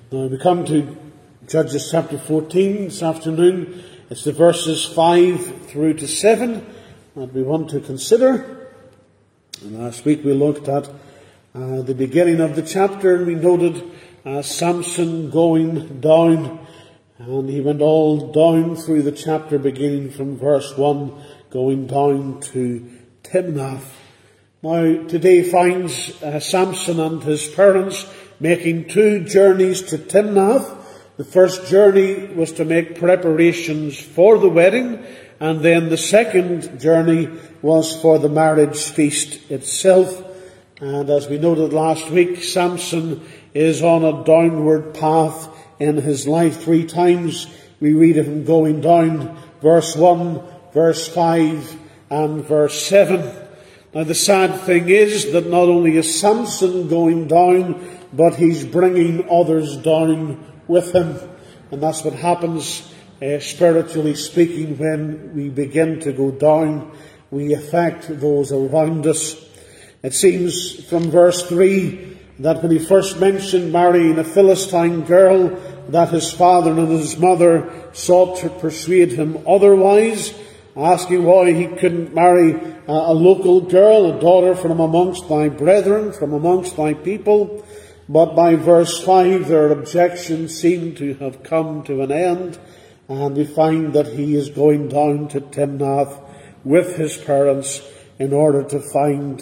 Now we come to Judges chapter 14 this afternoon. It's the verses 5 through to 7 that we want to consider. And last week we looked at the beginning of the chapter, and we noted Samson going down, and he went all down through the chapter, beginning from verse 1, going down to Timnath. Now today finds Samson and his parents making 2 journeys to Timnath. The first journey was to make preparations for the wedding, and then the second journey was for the marriage feast itself. And as we noted last week, Samson is on a downward path in his life. 3 times we read of him going down: verse 1, verse 5, and verse 7. Now the sad thing is that not only is Samson going down, but he's bringing others down with him. And that's what happens, spiritually speaking, when we begin to go down. We affect those around us. It seems from verse 3 that when he first mentioned marrying a Philistine girl, that his father and his mother sought to persuade him otherwise, asking why he couldn't marry a local girl, a daughter from amongst thy brethren, from amongst thy people. But by verse 5, their objections seem to have come to an end, and we find that he is going down to Timnath with his parents in order to find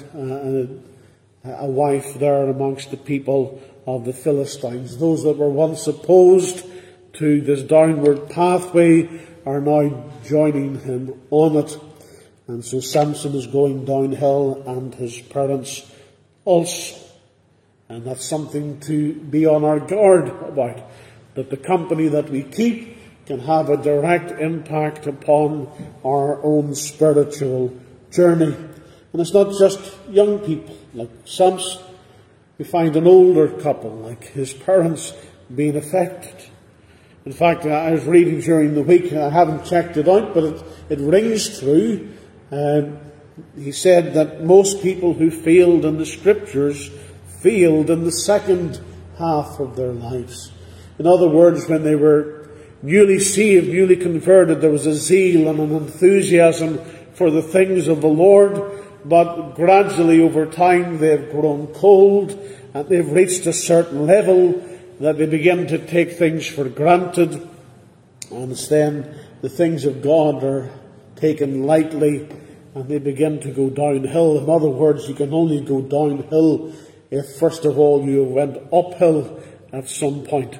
a wife there amongst the people of the Philistines. Those that were once opposed to this downward pathway are now joining him on it. And so Samson is going downhill, and his parents also. And that's something to be on our guard about, that the company that we keep can have a direct impact upon our own spiritual journey. And it's not just young people like Samson. We find an older couple like his parents being affected. In fact, I was reading during the week, and I haven't checked it out, but it rings true. He said that most people who failed in the scriptures failed in the second half of their lives. In other words, when they were newly saved, newly converted, there was a zeal and an enthusiasm for the things of the Lord, but gradually over time they've grown cold, and they've reached a certain level that they begin to take things for granted, and then the things of God are taken lightly, and they begin to go downhill. In other words, you can only go downhill if first of all you went uphill at some point.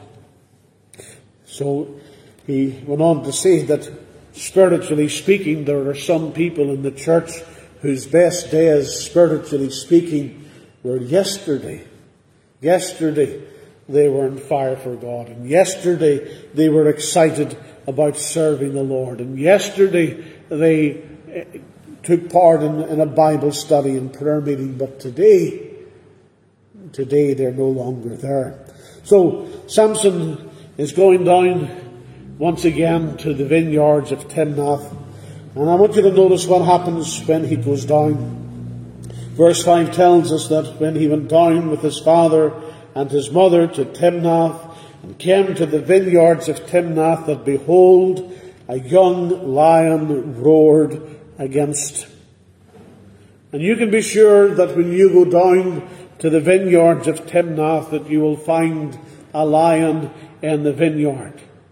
So he went on to say that spiritually speaking, there are some people in the church whose best days, spiritually speaking, were yesterday. Yesterday they were on fire for God, and yesterday they were excited about serving the Lord, and yesterday they took part in a Bible study and prayer meeting, but today they're no longer there. So Samson is going down once again to the vineyards of Timnath, and I want you to notice what happens when he goes down. Verse 5 tells us that when he went down with his father and his mother to Timnath, and came to the vineyards of Timnath, that behold, a young lion roared against him. And you can be sure that when you go down to the vineyards of Timnath, that you will find a lion in the vineyard.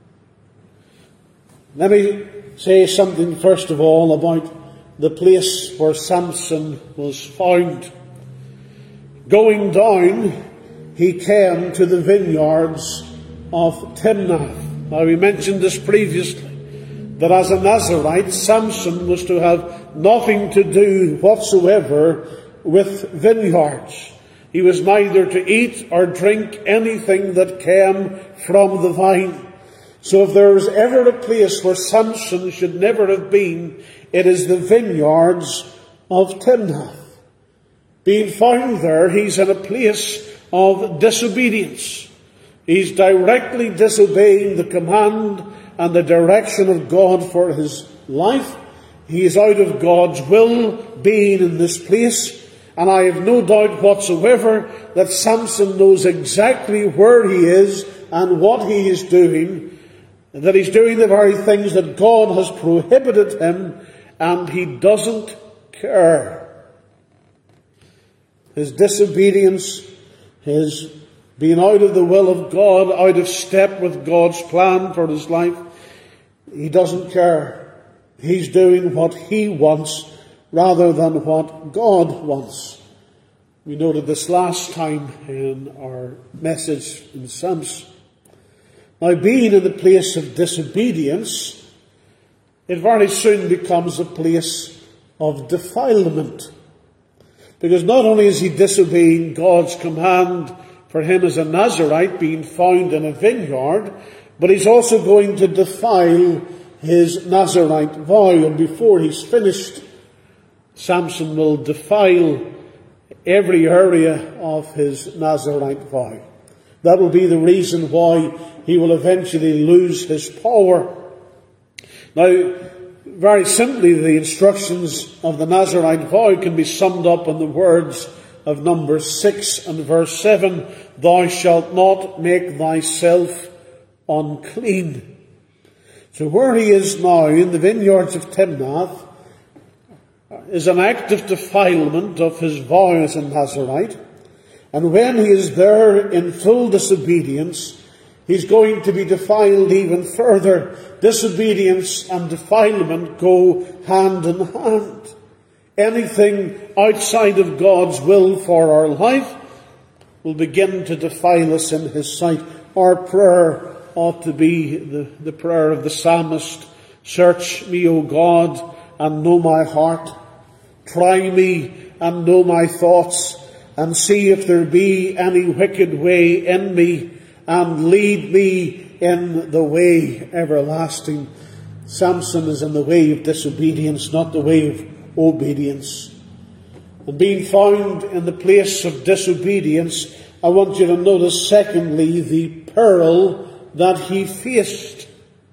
Let me say something first of all about the place where Samson was found. Going down, he came to the vineyards of Timnath. Now we mentioned this previously, that as a Nazirite, Samson was to have nothing to do whatsoever with vineyards. He was neither to eat or drink anything that came from the vine. So if there was ever a place where Samson should never have been, it is the vineyards of Timnath. Being found there, he's in a place of disobedience. He's directly disobeying the command and the direction of God for his life. He is out of God's will being in this place. And I have no doubt whatsoever that Samson knows exactly where he is and what he is doing, that he's doing the very things that God has prohibited him, and he doesn't care. His disobedience, his being out of the will of God, out of step with God's plan for his life, he doesn't care. He's doing what he wants rather than what God wants. We noted this last time in our message in Samson. Now, being in the place of disobedience, it very soon becomes a place of defilement. Because not only is he disobeying God's command for him as a Nazirite being found in a vineyard, but he's also going to defile his Nazirite vow. And before he's finished, Samson will defile every area of his Nazirite vow. That will be the reason why he will eventually lose his power. Now, very simply, the instructions of the Nazirite vow can be summed up in the words of Numbers 6 and verse 7, "Thou shalt not make thyself unclean." So where he is now, in the vineyards of Timnath, is an act of defilement of his vow as a Nazirite. And when he is there in full disobedience, he's going to be defiled even further. Disobedience and defilement go hand in hand. Anything outside of God's will for our life will begin to defile us in his sight. Our prayer ought to be the prayer of the psalmist, "Search me, O God, and know my heart. Try me and know my thoughts, and see if there be any wicked way in me, and lead me in the way everlasting." Samson is in the way of disobedience, not the way of obedience. And being found in the place of disobedience, I want you to notice, secondly, the peril that he faced.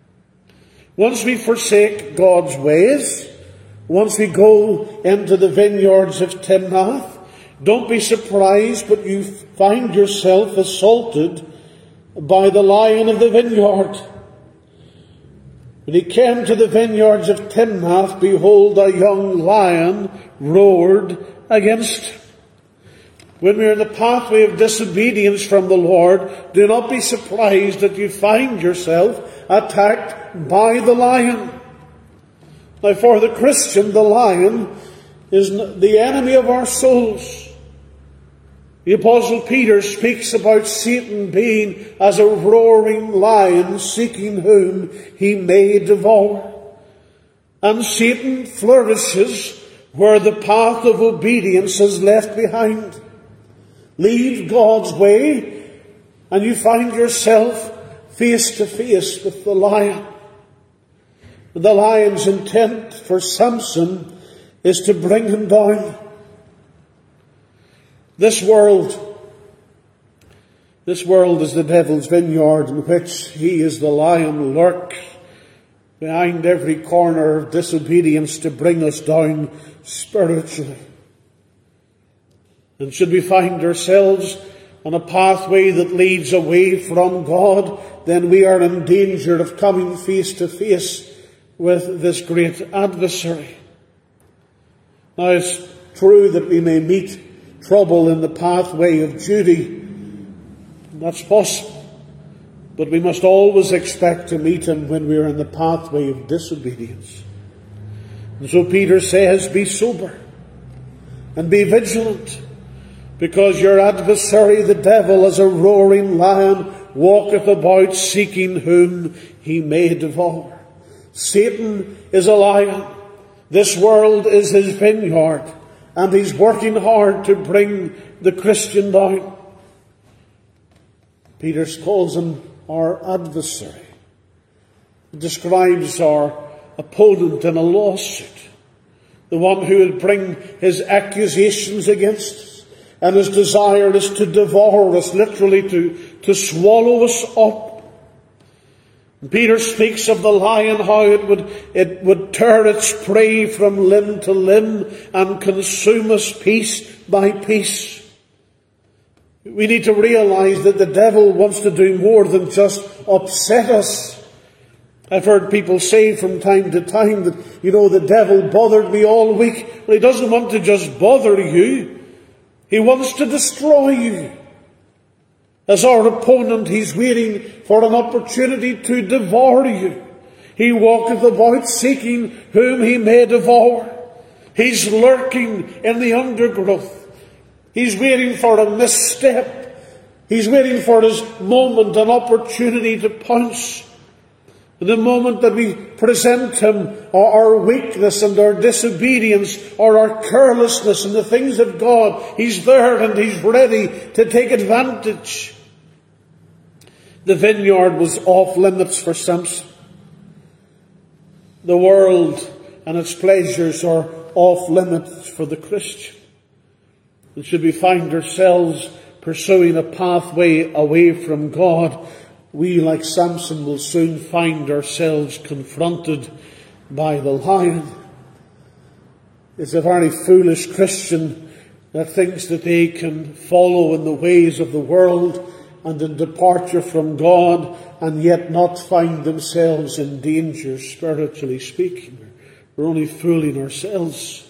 Once we forsake God's ways, once we go into the vineyards of Timnath, don't be surprised, but you find yourself assaulted by the lion of the vineyard. When he came to the vineyards of Timnath, behold, a young lion roared against him. When we're in the pathway of disobedience from the Lord, do not be surprised that you find yourself attacked by the lion. Now, for the Christian, the lion is the enemy of our souls. The Apostle Peter speaks about Satan being as a roaring lion seeking whom he may devour. And Satan flourishes where the path of obedience is left behind. Leave God's way and you find yourself face to face with the lion. And the lion's intent for Samson is to bring him down. This world is the devil's vineyard, in which he is the lion, lurks behind every corner of disobedience to bring us down spiritually. And should we find ourselves on a pathway that leads away from God, then we are in danger of coming face to face with this great adversary. Now, it's true that we may meet trouble in the pathway of duty. That's possible. But we must always expect to meet him when we are in the pathway of disobedience. And so Peter says, be sober and be vigilant, because your adversary, the devil, as a roaring lion, walketh about seeking whom he may devour. Satan is a lion. This world is his vineyard. And he's working hard to bring the Christian down. Peter calls him our adversary. He describes our opponent in a lawsuit. The one who will bring his accusations against us. And his desire is to devour us, literally to swallow us up. Peter speaks of the lion, how it would tear its prey from limb to limb and consume us piece by piece. We need to realize that the devil wants to do more than just upset us. I've heard people say from time to time that, the devil bothered me all week. Well, he doesn't want to just bother you. He wants to destroy you. As our opponent, he's waiting for an opportunity to devour you. He walketh about seeking whom he may devour. He's lurking in the undergrowth. He's waiting for a misstep. He's waiting for his moment, an opportunity to pounce. The moment that we present him our weakness and our disobedience or our carelessness in the things of God, he's there and he's ready to take advantage. The vineyard was off limits for Samson. The world and its pleasures are off limits for the Christian. And should we find ourselves pursuing a pathway away from God, we, like Samson, will soon find ourselves confronted by the lion. It's a very foolish Christian that thinks that they can follow in the ways of the world and in departure from God and yet not find themselves in danger, spiritually speaking. We're only fooling ourselves.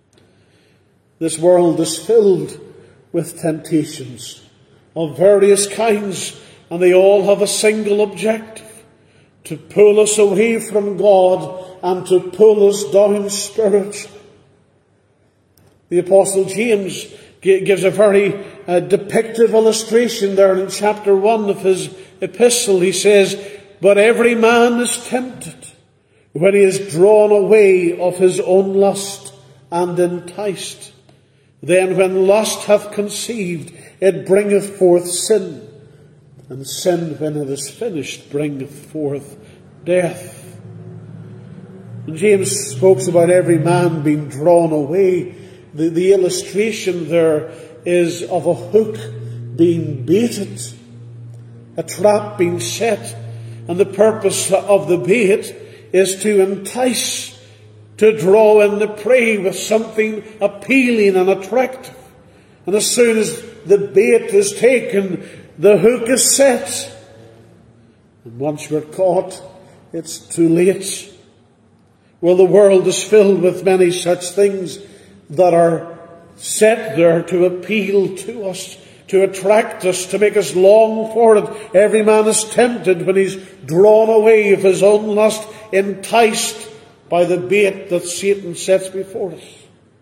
This world is filled with temptations of various kinds, and they all have a single objective: to pull us away from God and to pull us down spiritually. The Apostle James gives a very depictive illustration there in chapter 1 of his epistle. He says, "But every man is tempted when he is drawn away of his own lust and enticed. Then when lust hath conceived, it bringeth forth sin. And sin, when it is finished, bringeth forth death." And James speaks about every man being drawn away. The illustration there is of a hook being baited, a trap being set, and the purpose of the bait is to entice, to draw in the prey with something appealing and attractive. And as soon as the bait is taken, the hook is set. And once we're caught, it's too late. Well, the world is filled with many such things that are set there to appeal to us, to attract us, to make us long for it. Every man is tempted when he's drawn away of his own lust, enticed by the bait that Satan sets before us.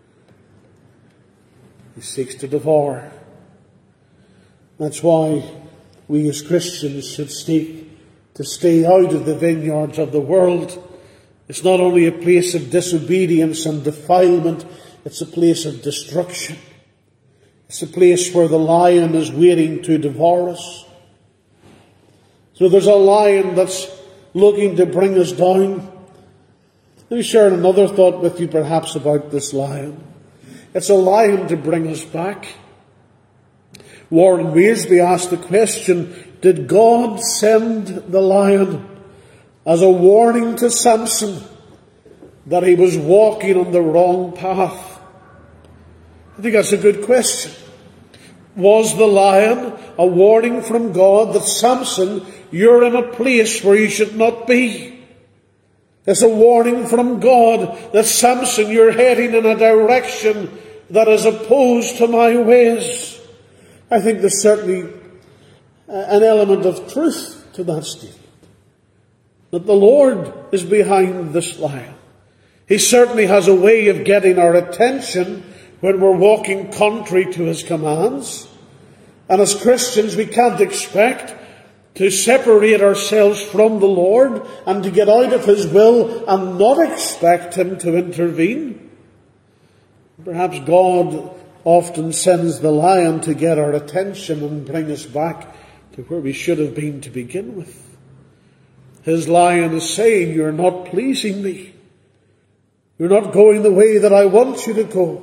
He seeks to devour. That's why we as Christians should seek to stay out of the vineyards of the world. It's not only a place of disobedience and defilement, it's a place of destruction. It's a place where the lion is waiting to devour us. So there's a lion that's looking to bring us down. Let me share another thought with you perhaps about this lion. It's a lion to bring us back. Warren Wiersbe asked the question, did God send the lion as a warning to Samson that he was walking on the wrong path? I think that's a good question. Was the lion a warning from God that Samson, you're in a place where you should not be? It's a warning from God that Samson, you're heading in a direction that is opposed to my ways. I think there's certainly an element of truth to that statement. That the Lord is behind this lion. He certainly has a way of getting our attention when we're walking contrary to his commands. And as Christians, we can't expect to separate ourselves from the Lord and to get out of his will and not expect him to intervene. Perhaps God often sends the lion to get our attention and bring us back to where we should have been to begin with. His lion is saying, you're not pleasing me. You're not going the way that I want you to go.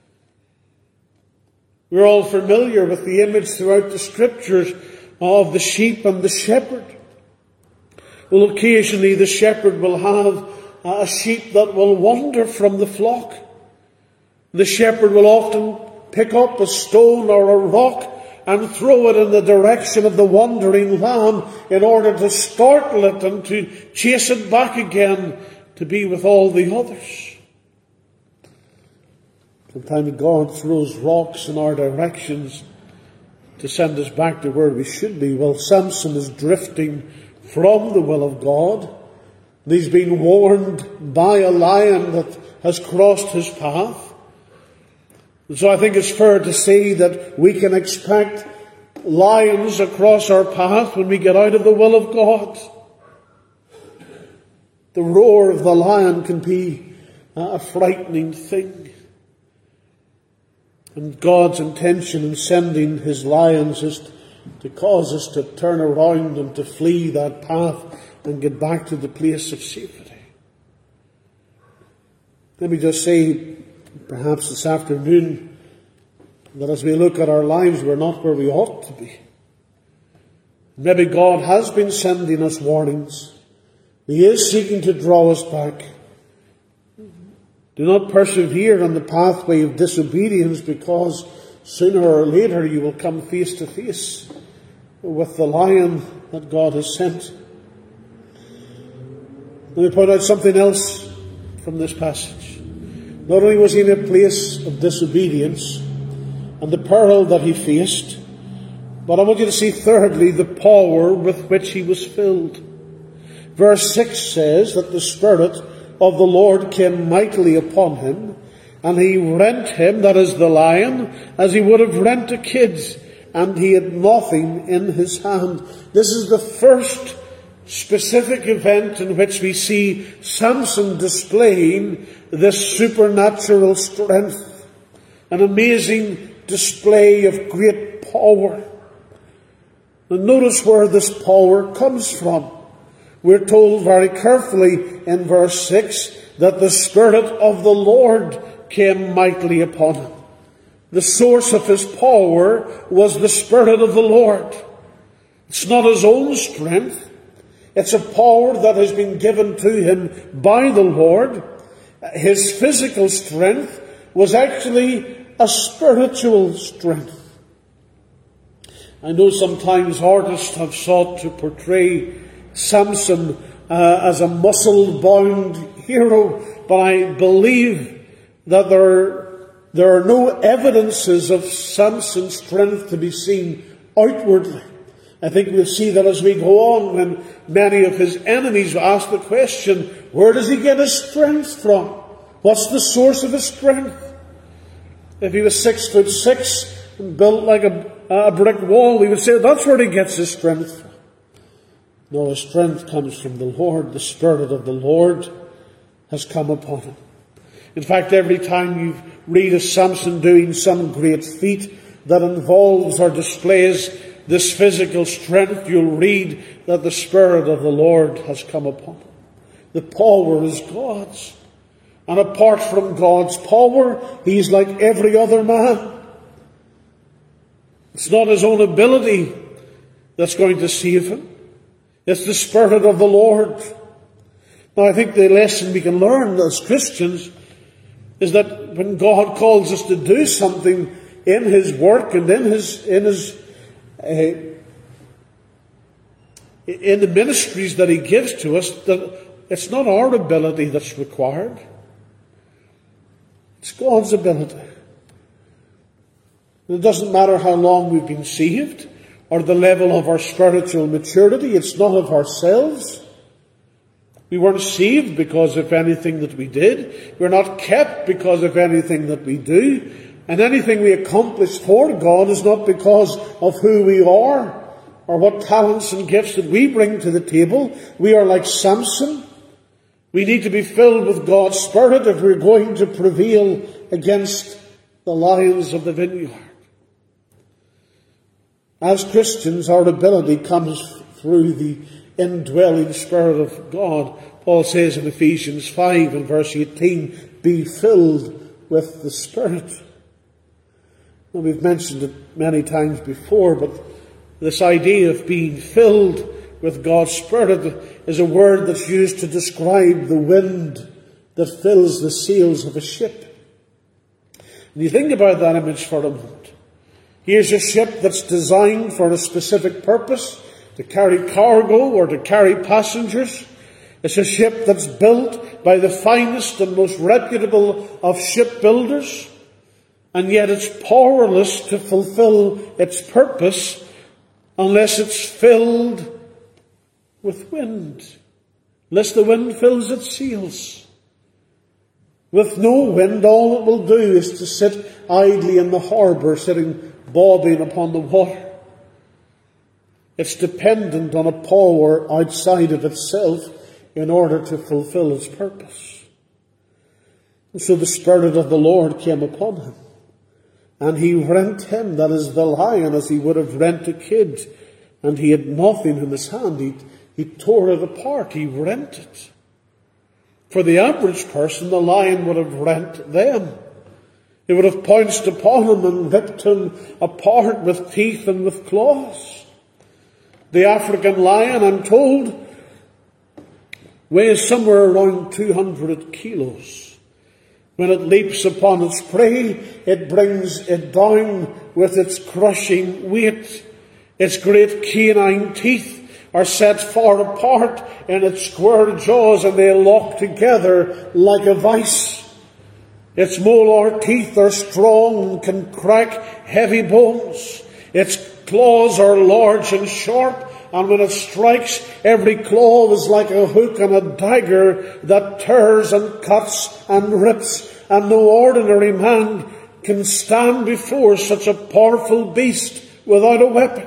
We're all familiar with the image throughout the scriptures of the sheep and the shepherd. Well, occasionally the shepherd will have a sheep that will wander from the flock. The shepherd will often pick up a stone or a rock and throw it in the direction of the wandering lamb in order to startle it and to chase it back again to be with all the others. Sometimes God throws rocks in our directions to send us back to where we should be. Well, Samson is drifting from the will of God. And he's been warned by a lion that has crossed his path. And so I think it's fair to say that we can expect lions across our path when we get out of the will of God. The roar of the lion can be a frightening thing. And God's intention in sending his lions is to cause us to turn around and to flee that path and get back to the place of safety. Let me just say, perhaps this afternoon, that as we look at our lives, we're not where we ought to be. Maybe God has been sending us warnings. He is seeking to draw us back. Do not persevere on the pathway of disobedience, because sooner or later you will come face to face with the lion that God has sent. Let me point out something else from this passage. Not only was he in a place of disobedience and the peril that he faced, but I want you to see thirdly the power with which he was filled. Verse 6 says that the Spirit of the Lord came mightily upon him, and he rent him, that is the lion, as he would have rent a kid, and he had nothing in his hand. This is the first specific event in which we see Samson displaying this supernatural strength, an amazing display of great power. And notice where this power comes from. We're told very carefully in verse 6 that the Spirit of the Lord came mightily upon him. The source of his power was the Spirit of the Lord. It's not his own strength. It's a power that has been given to him by the Lord. His physical strength was actually a spiritual strength. I know sometimes artists have sought to portray Samson as a muscle-bound hero, but I believe that there are no evidences of Samson's strength to be seen outwardly. I think we'll see that as we go on, when many of his enemies ask the question, where does he get his strength from? What's the source of his strength? If he was 6'6" and built like a brick wall, we would say that's where he gets his strength from. No, his strength comes from the Lord. The Spirit of the Lord has come upon him. In fact, every time you read of Samson doing some great feat that involves or displays this physical strength, you'll read that the Spirit of the Lord has come upon him. The power is God's. And apart from God's power, he's like every other man. It's not his own ability that's going to save him. It's the Spirit of the Lord. Now, I think the lesson we can learn as Christians is that when God calls us to do something in his work and in the ministries that he gives to us, that it's not our ability that's required. It's God's ability. And it doesn't matter how long we've been saved or the level of our spiritual maturity. It's not of ourselves. We weren't saved because of anything that we did. We're not kept because of anything that we do. And anything we accomplish for God is not because of who we are or what talents and gifts that we bring to the table. We are like Samson. We need to be filled with God's Spirit if we're going to prevail against the lions of the vineyard. As Christians, our ability comes through the indwelling Spirit of God. Paul says in Ephesians 5 and verse 18, be filled with the Spirit. Well, we've mentioned it many times before, but this idea of being filled with God's Spirit is a word that's used to describe the wind that fills the sails of a ship. And you think about that image for a moment. Here's a ship that's designed for a specific purpose, to carry cargo or to carry passengers. It's a ship that's built by the finest and most reputable of shipbuilders, and yet it's powerless to fulfill its purpose unless it's filled with wind, unless the wind fills its sails. With no wind, all it will do is to sit idly in the harbour, sitting bobbing upon the water. It's dependent on a power outside of itself in order to fulfill its purpose. And so the Spirit of the Lord came upon him, and he rent him, that is the lion, as he would have rent a kid, and he had nothing in his hand. He tore it apart, he rent it. For the average person, the lion would have rent them. He would have pounced upon him and ripped him apart with teeth and with claws. The African lion, I'm told, weighs somewhere around 200 kilos. When it leaps upon its prey, it brings it down with its crushing weight. Its great canine teeth are set far apart in its square jaws, and they lock together like a vice. Its molar teeth are strong and can crack heavy bones. Its claws are large and sharp, and when it strikes, every claw is like a hook and a dagger that tears and cuts and rips, and no ordinary man can stand before such a powerful beast without a weapon.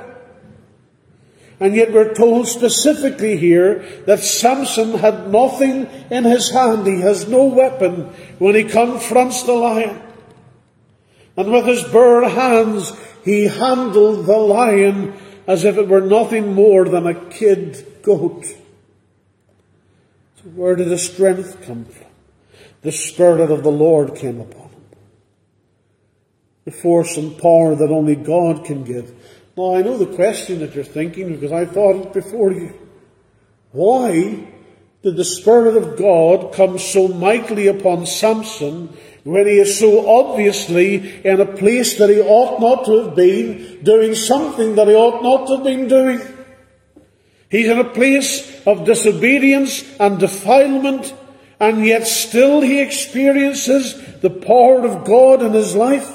And yet we're told specifically here that Samson had nothing in his hand. He has no weapon when he confronts the lion. And with his bare hands, he handled the lion as if it were nothing more than a kid goat. So where did the strength come from? The Spirit of the Lord came upon him. The force and power that only God can give. Now, I know the question that you're thinking, because I thought it before you. Why did the Spirit of God come so mightily upon Samson when he is so obviously in a place that he ought not to have been, doing something that he ought not to have been doing? He's in a place of disobedience and defilement, and yet still he experiences the power of God in his life.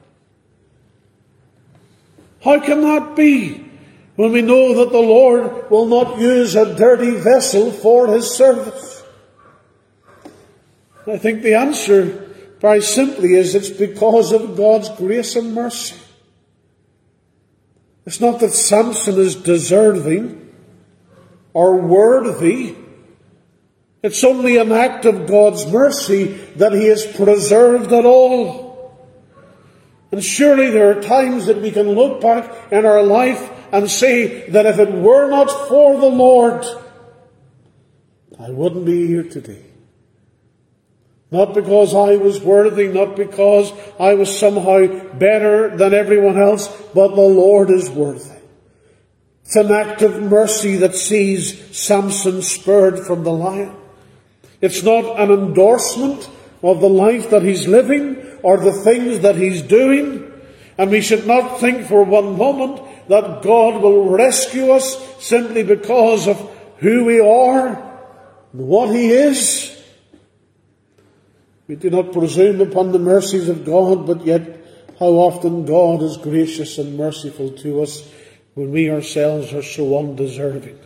How can that be when we know that the Lord will not use a dirty vessel for his service? I think the answer very simply is it's because of God's grace and mercy. It's not that Samson is deserving or worthy. It's only an act of God's mercy that he is preserved at all. And surely there are times that we can look back in our life and say that if it were not for the Lord, I wouldn't be here today. Not because I was worthy, not because I was somehow better than everyone else, but the Lord is worthy. It's an act of mercy that sees Samson spared from the lion. It's not an endorsement of the life that he's living or the things that he's doing. And we should not think for one moment that God will rescue us simply because of who we are and what he is. We do not presume upon the mercies of God, but yet how often God is gracious and merciful to us when we ourselves are so undeserving.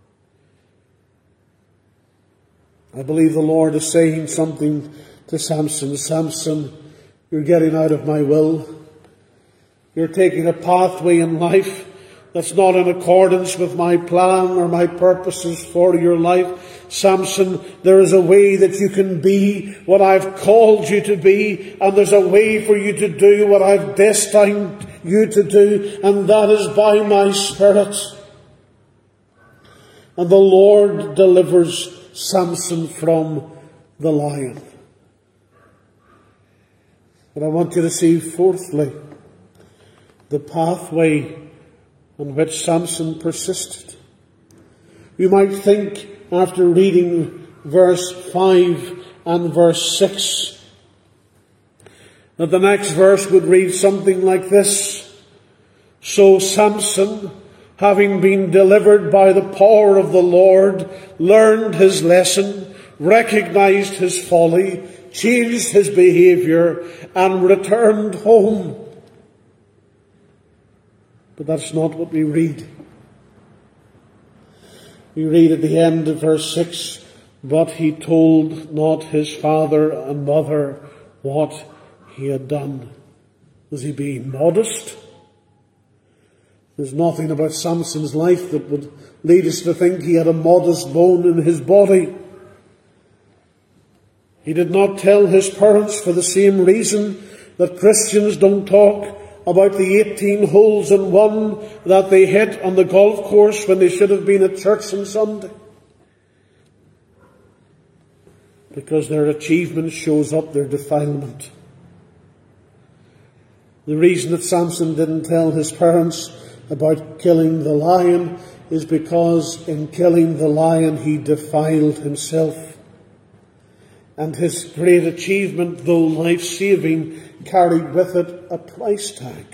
I believe the Lord is saying something to Samson. Samson, you're getting out of my will. You're taking a pathway in life that's not in accordance with my plan or my purposes for your life. Samson, there is a way that you can be what I've called you to be, and there's a way for you to do what I've destined you to do, and that is by my Spirit. And the Lord delivers Samson from the lion. But I want you to see, fourthly, the pathway on which Samson persisted. You might think, after reading verse 5 and verse 6, that the next verse would read something like this: So Samson, having been delivered by the power of the Lord, learned his lesson, recognized his folly, changed his behavior, and returned home. But that's not what we read. We read at the end of verse 6, but he told not his father and mother what he had done. Was he being modest? There's nothing about Samson's life that would lead us to think he had a modest bone in his body. He did not tell his parents for the same reason that Christians don't talk about the 18 holes in one that they hit on the golf course when they should have been at church on Sunday. Because their achievement shows up their defilement. The reason that Samson didn't tell his parents about killing the lion is because in killing the lion he defiled himself. And his great achievement, though life-saving, carried with it a price tag.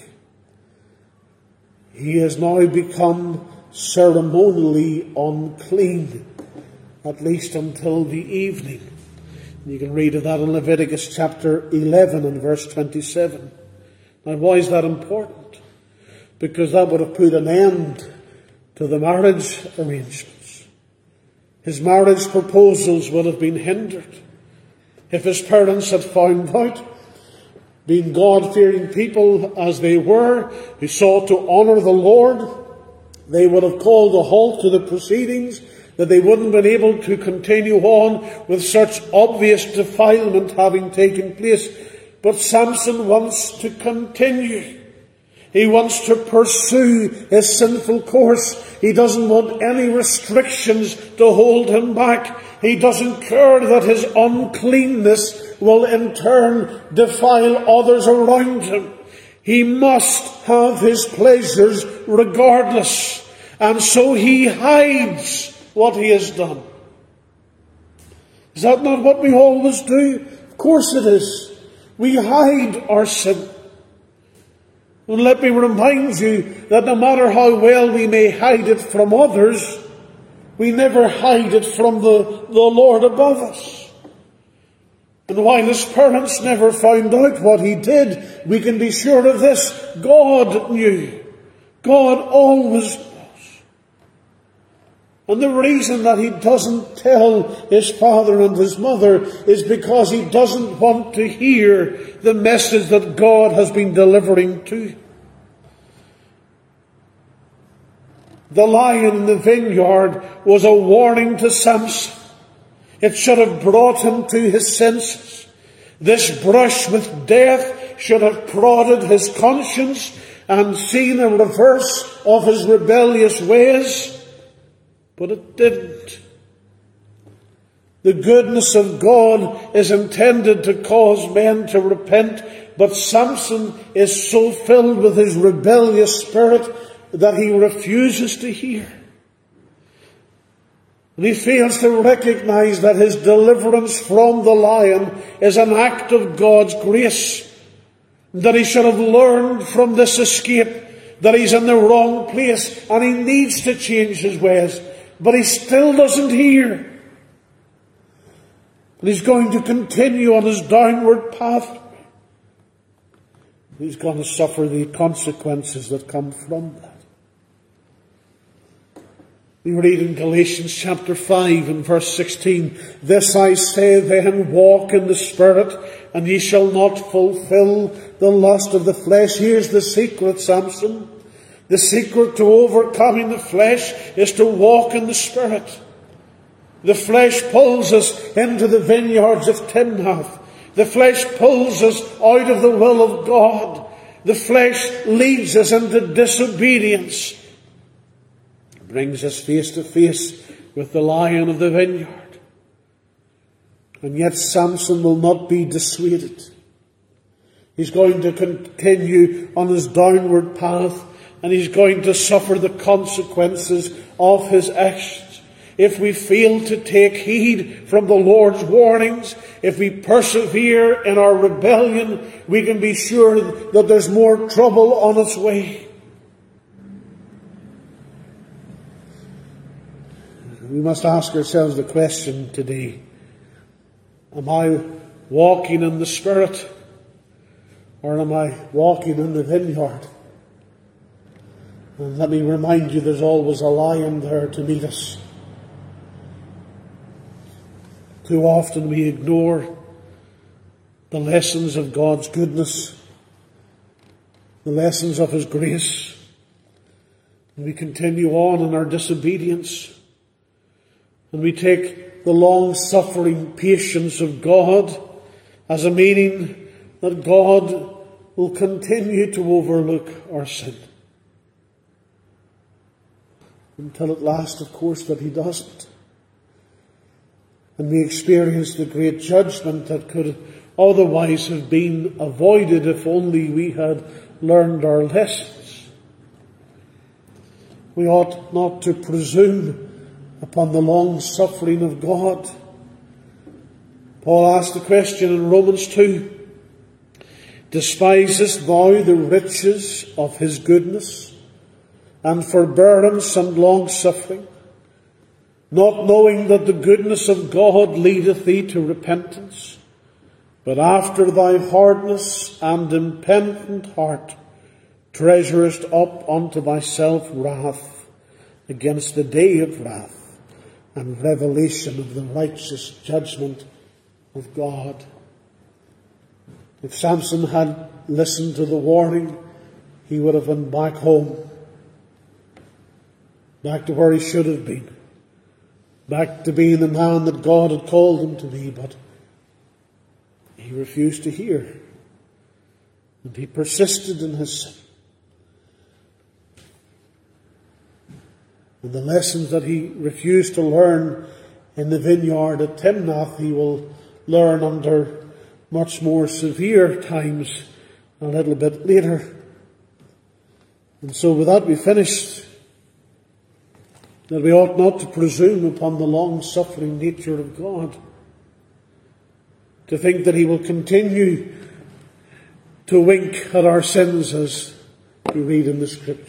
He has now become ceremonially unclean, at least until the evening. You can read of that in Leviticus chapter 11 and verse 27. Now, why is that important? Because that would have put an end to the marriage arrangements. His marriage proposals would have been hindered. If his parents had found out, being God-fearing people as they were, who sought to honour the Lord, they would have called a halt to the proceedings, that they wouldn't have been able to continue on with such obvious defilement having taken place. But Samson wants to continue. He wants to pursue his sinful course. He doesn't want any restrictions to hold him back. He doesn't care that his uncleanness will in turn defile others around him. He must have his pleasures regardless. And so he hides what he has done. Is that not what we always do? Of course it is. We hide our sin. And let me remind you that no matter how well we may hide it from others, we never hide it from the Lord above us. And while his parents never found out what he did, we can be sure of this: God knew. God always knows. And the reason that he doesn't tell his father and his mother is because he doesn't want to hear the message that God has been delivering to him. The lion in the vineyard was a warning to Samson. It should have brought him to his senses. This brush with death should have prodded his conscience and seen a reverse of his rebellious ways. But it didn't. The goodness of God is intended to cause men to repent, but Samson is so filled with his rebellious spirit that he refuses to hear. And he fails to recognize that his deliverance from the lion is an act of God's grace. That he should have learned from this escape that he's in the wrong place and he needs to change his ways. But he still doesn't hear. And he's going to continue on his downward path. He's going to suffer the consequences that come from that. We read in Galatians chapter 5 and verse 16, "This I say then, walk in the Spirit, and ye shall not fulfill the lust of the flesh." Here's the secret, Samson. The secret to overcoming the flesh is to walk in the Spirit. The flesh pulls us into the vineyards of Timnath. The flesh pulls us out of the will of God. The flesh leads us into disobedience. It brings us face to face with the lion of the vineyard. And yet Samson will not be dissuaded. He's going to continue on his downward path, and he's going to suffer the consequences of his actions. If we fail to take heed from the Lord's warnings, if we persevere in our rebellion, we can be sure that there's more trouble on its way. We must ask ourselves the question today, am I walking in the Spirit, or am I walking in the vineyard? And let me remind you, there's always a lion there to meet us. Too often we ignore the lessons of God's goodness, the lessons of His grace, and we continue on in our disobedience, and we take the long-suffering patience of God as a meaning that God will continue to overlook our sin. Until at last, of course, that He doesn't. And we experience the great judgment that could otherwise have been avoided if only we had learned our lessons. We ought not to presume upon the long suffering of God. Paul asked the question in Romans 2, despisest thou the riches of His goodness and forbearance and long suffering, not knowing that the goodness of God leadeth thee to repentance, but after thy hardness and impenitent heart treasurest up unto thyself wrath against the day of wrath and revelation of the righteous judgment of God. If Samson had listened to the warning, he would have been back home, back to where he should have been, back to being the man that God had called him to be, but he refused to hear, and he persisted in his sin. And the lessons that he refused to learn in the vineyard at Timnath, he will learn under much more severe times a little bit later. And so with that we finished, that we ought not to presume upon the long-suffering nature of God, to think that He will continue to wink at our sins as we read in the Scriptures.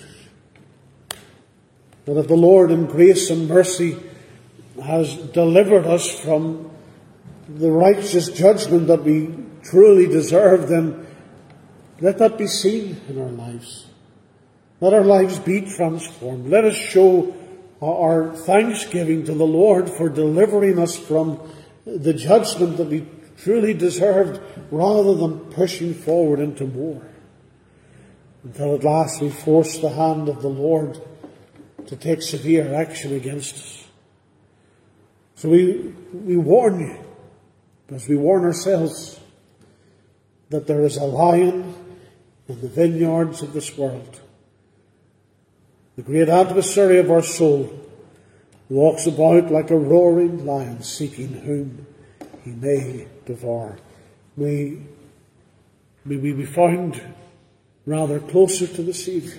That if the Lord in grace and mercy has delivered us from the righteous judgment that we truly deserve, then let that be seen in our lives. Let our lives be transformed. Let us show our thanksgiving to the Lord for delivering us from the judgment that we truly deserved, rather than pushing forward into more, until at last we force the hand of the Lord to take severe action against us. So we warn you, as we warn ourselves, that there is a lion in the vineyards of this world. The great adversary of our soul walks about like a roaring lion, seeking whom he may devour. May we be found rather closer to the Saviour,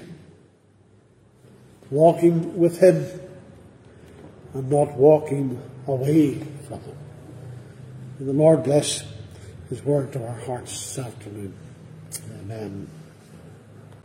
walking with Him and not walking away from Him. May the Lord bless His word to our hearts this afternoon. Amen.